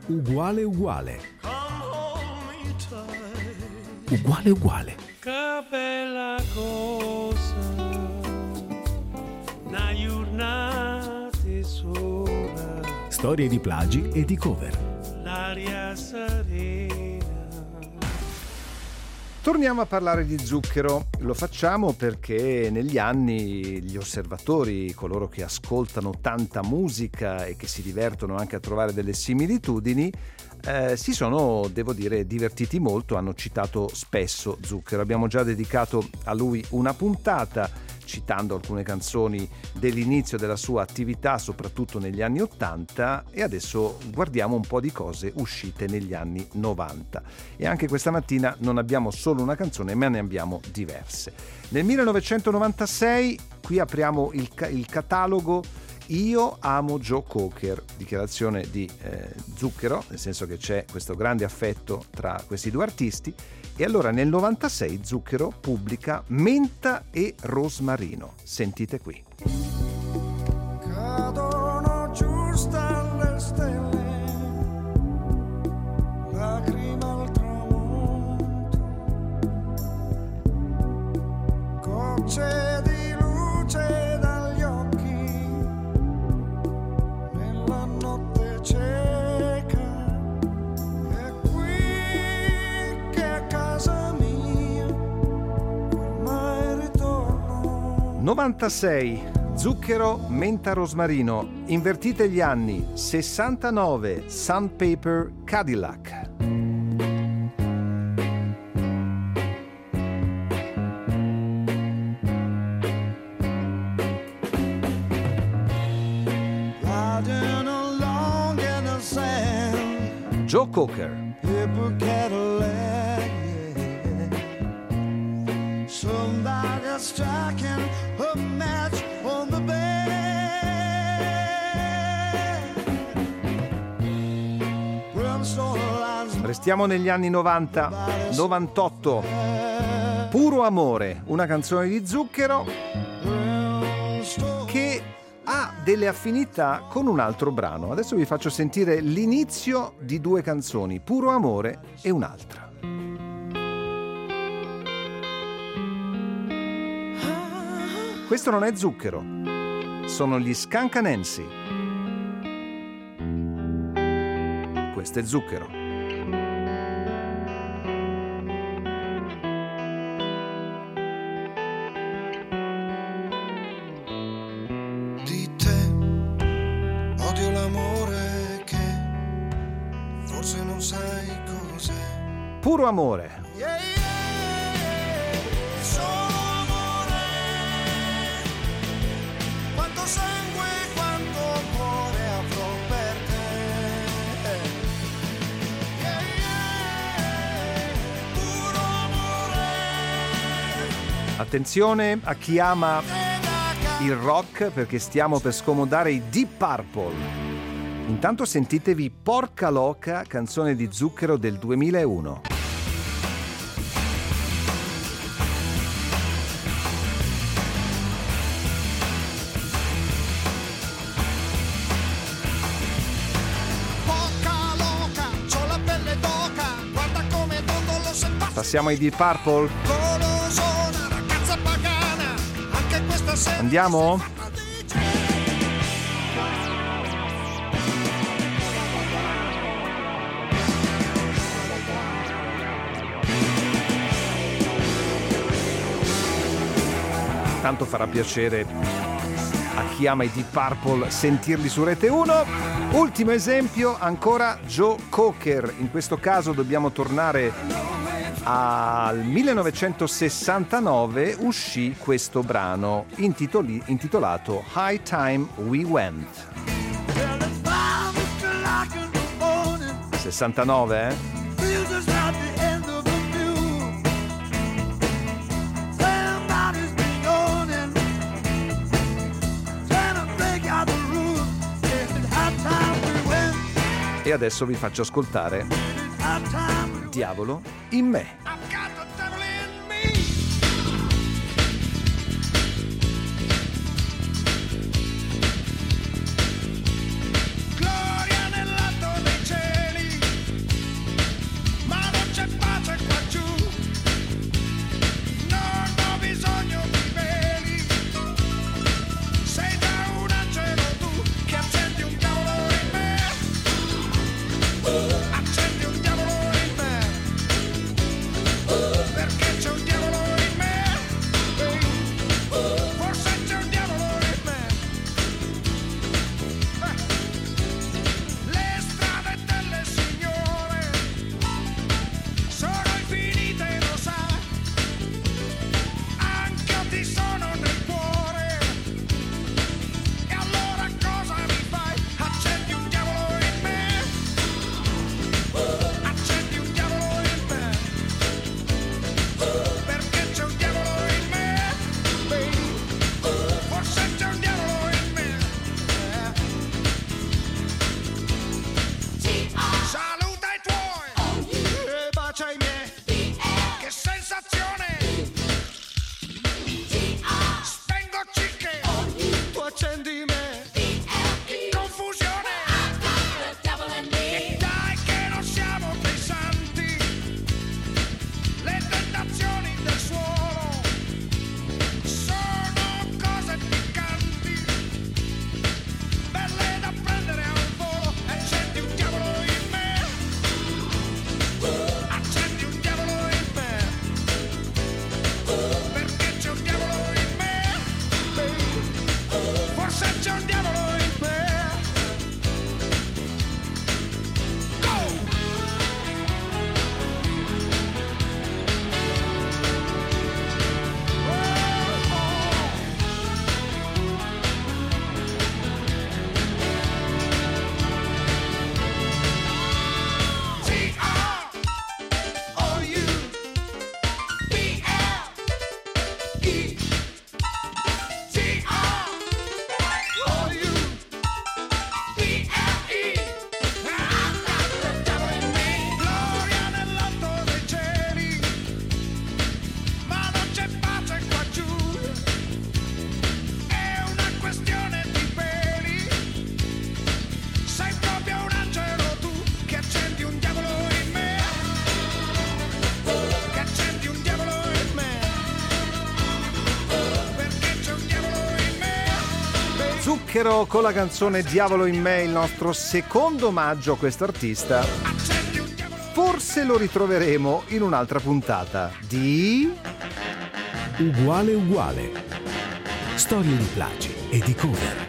uguale uguale. Uguale uguale. Che bella cosa, una giornata sola. Storie di plagi e di cover. L'aria serena. Torniamo a parlare di zucchero. Lo facciamo perché negli anni gli osservatori, coloro che ascoltano tanta musica e che si divertono anche a trovare delle similitudini, si sono, devo dire, divertiti molto, hanno citato spesso Zucchero. Abbiamo già dedicato a lui una puntata, citando alcune canzoni dell'inizio della sua attività, soprattutto negli anni 80, e adesso guardiamo un po' di cose uscite negli anni 90. E anche questa mattina non abbiamo solo una canzone, ma ne abbiamo diverse. Nel 1996, qui apriamo il catalogo Io amo Joe Cocker, dichiarazione di Zucchero, nel senso che c'è questo grande affetto tra questi due artisti. E allora nel 96 Zucchero pubblica Menta e Rosmarino. Sentite qui. Cadono giusta le stelle, lacrima al tramonto, gocce di luce dagli occhi, nella notte cieca, è qui che a casa mia ormai ritorno. 96 Zucchero, Menta, Rosmarino. Invertite gli anni. 69 Sandpaper, Cadillac. Riding along in the sand, Joe Cocker. paper Cadillac, yeah. Somebody striking a match on the bed. Brimstone lines Restiamo negli anni 90. 98 Puro amore, una canzone di Zucchero che ha delle affinità con un altro brano. Adesso vi faccio sentire l'inizio di due canzoni, Puro amore e un'altra. Questo non è Zucchero, sono gli Skunk Nancy. Questo è Zucchero. di te, odio l'amore che forse non sai cos'è. Puro amore. Yeah, yeah, solo amore, quanto sangue, quanto cuore avrò per te. Yeah, yeah, puro amore. Attenzione a chi ama il rock, perché stiamo per scomodare i Deep Purple. Intanto sentitevi Porca Loca, canzone di Zucchero del 2001. Porca loca, c'ho la pelle d'oca, guarda come dondolo se passa. Passiamo ai Deep Purple. Golosa, una ragazza pagana, anche questa sera. Andiamo? Tanto farà piacere a chi ama i Deep Purple sentirli su Rete 1. Ultimo esempio, ancora Joe Cocker. In questo caso dobbiamo tornare al 1969. Uscì questo brano intitolato High Time We Went. 69, eh? E adesso vi faccio ascoltare Diavolo in me. Gloria nell'alto dei cieli, Zucchero con la canzone Diavolo in me, il nostro secondo omaggio a questo artista. Forse lo ritroveremo in un'altra puntata di Uguale uguale. Storie di plagi e di cover.